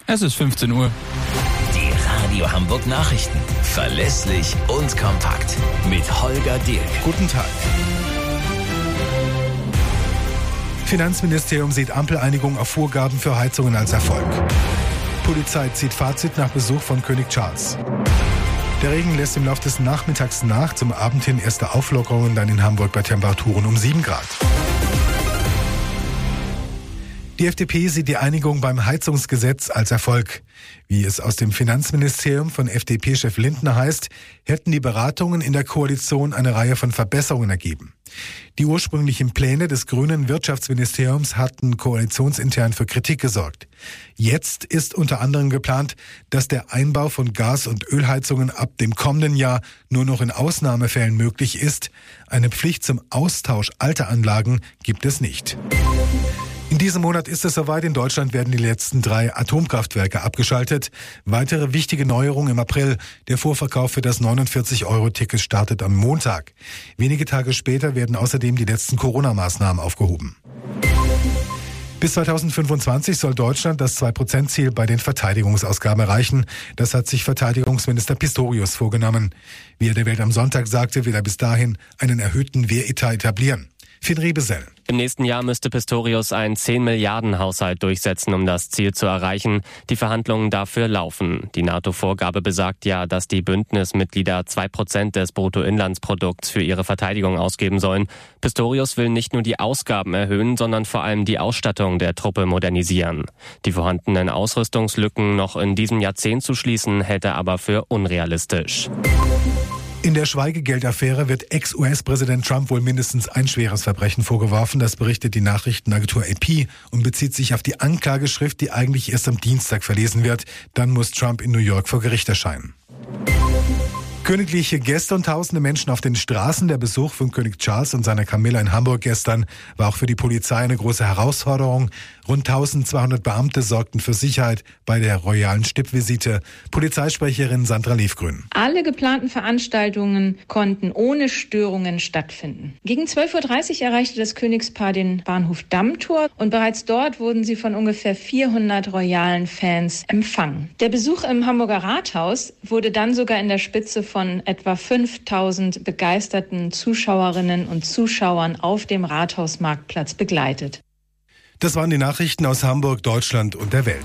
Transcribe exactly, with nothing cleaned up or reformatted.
Es ist fünfzehn Uhr. Die Radio Hamburg Nachrichten. Verlässlich und kompakt. Mit Holger Dirk. Guten Tag. Finanzministerium sieht Ampeleinigung auf Vorgaben für Heizungen als Erfolg. Polizei zieht Fazit nach Besuch von König Charles. Der Regen lässt im Laufe des Nachmittags nach, zum Abend hin erste Auflockerungen, dann in Hamburg bei Temperaturen um sieben Grad. Die F D P sieht die Einigung beim Heizungsgesetz als Erfolg. Wie es aus dem Finanzministerium von F D P-Chef Lindner heißt, hätten die Beratungen in der Koalition eine Reihe von Verbesserungen ergeben. Die ursprünglichen Pläne des grünen Wirtschaftsministeriums hatten koalitionsintern für Kritik gesorgt. Jetzt ist unter anderem geplant, dass der Einbau von Gas- und Ölheizungen ab dem kommenden Jahr nur noch in Ausnahmefällen möglich ist. Eine Pflicht zum Austausch alter Anlagen gibt es nicht. In diesem Monat ist es soweit. In Deutschland werden die letzten drei Atomkraftwerke abgeschaltet. Weitere wichtige Neuerung im April. Der Vorverkauf für das neunundvierzig Euro Ticket startet am Montag. Wenige Tage später werden außerdem die letzten Corona-Maßnahmen aufgehoben. Bis zweitausendfünfundzwanzig soll Deutschland das zwei Prozent Ziel bei den Verteidigungsausgaben erreichen. Das hat sich Verteidigungsminister Pistorius vorgenommen. Wie er der Welt am Sonntag sagte, will er bis dahin einen erhöhten Wehretat etablieren. Finn Riebesell. Im nächsten Jahr müsste Pistorius einen zehn Milliarden Haushalt durchsetzen, um das Ziel zu erreichen. Die Verhandlungen dafür laufen. Die NATO-Vorgabe besagt ja, dass die Bündnismitglieder zwei Prozent des Bruttoinlandsprodukts für ihre Verteidigung ausgeben sollen. Pistorius will nicht nur die Ausgaben erhöhen, sondern vor allem die Ausstattung der Truppe modernisieren. Die vorhandenen Ausrüstungslücken noch in diesem Jahrzehnt zu schließen, hält er aber für unrealistisch. In der Schweigegeldaffäre wird Ex-U S-Präsident Trump wohl mindestens ein schweres Verbrechen vorgeworfen. Das berichtet die Nachrichtenagentur A P und bezieht sich auf die Anklageschrift, die eigentlich erst am Dienstag verlesen wird. Dann muss Trump in New York vor Gericht erscheinen. Königliche Gäste und tausende Menschen auf den Straßen. Der Besuch von König Charles und seiner Camilla in Hamburg gestern war auch für die Polizei eine große Herausforderung. Rund eintausendzweihundert Beamte sorgten für Sicherheit bei der royalen Stippvisite. Polizeisprecherin Sandra Liefgrün. Alle geplanten Veranstaltungen konnten ohne Störungen stattfinden. Gegen zwölf Uhr dreißig erreichte das Königspaar den Bahnhof Dammtor und bereits dort wurden sie von ungefähr vierhundert royalen Fans empfangen. Der Besuch im Hamburger Rathaus wurde dann sogar in der Spitze von etwa fünftausend begeisterten Zuschauerinnen und Zuschauern auf dem Rathausmarktplatz begleitet. Das waren die Nachrichten aus Hamburg, Deutschland und der Welt.